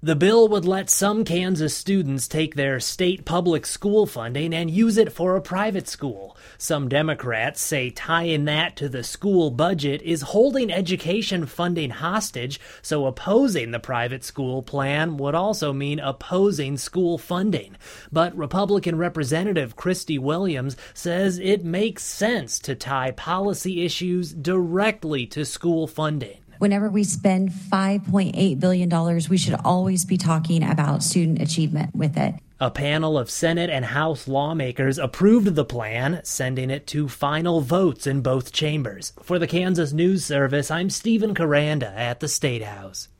The bill would let some Kansas students take their state public school funding and use it for a private school. Some Democrats say tying that to the school budget is holding education funding hostage, so opposing the private school plan would also mean opposing school funding. But Republican Representative Christy Williams says it makes sense to tie policy issues directly to school funding. Whenever we spend $5.8 billion, we should always be talking about student achievement with it. A panel of Senate and House lawmakers approved the plan, sending it to final votes in both chambers. For the Kansas News Service, I'm Stephen Caranda at the State House.